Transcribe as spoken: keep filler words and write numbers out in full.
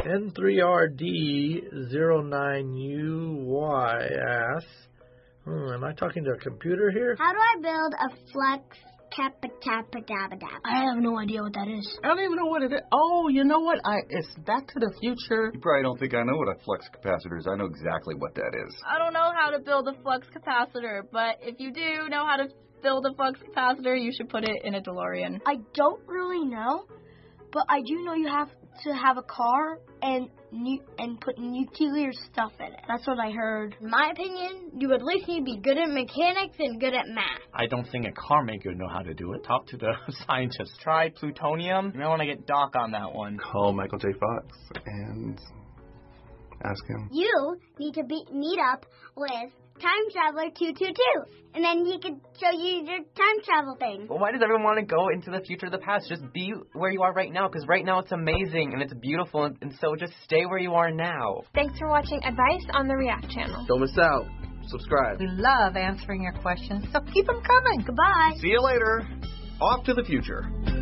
N three R D zero nine U Y asks, hmm, am I talking to a computer here? How do I build a flux capacitor? I have no idea what that is. I don't even know what it is. Oh, you know what? I It's Back to the Future. You probably don't think I know what a flux capacitor is. I know exactly what that is. I don't know how to build a flux capacitor, but if you do know how to build a flux capacitor, you should put it in a DeLorean. I don't really know, but I do know you have to have a car and nu- and put nuclear stuff in it. That's what I heard. In my opinion, you at least need to be good at mechanics and good at math. I don't think a car maker would know how to do it. Talk to the scientists. Try plutonium. You might want to get Doc on that one. Call Michael J. Fox and ask him. You need to be, meet up with Time Traveler two two two, and then he could show you your time travel thing. Well, why does everyone want to go into the future or the past? Just be where you are right now, because right now it's amazing and it's beautiful, and, and so just stay where you are now. Thanks for watching Advice on the React channel. Don't miss out. Subscribe. We love answering your questions, so keep them coming. Goodbye. See you later. Off to the future.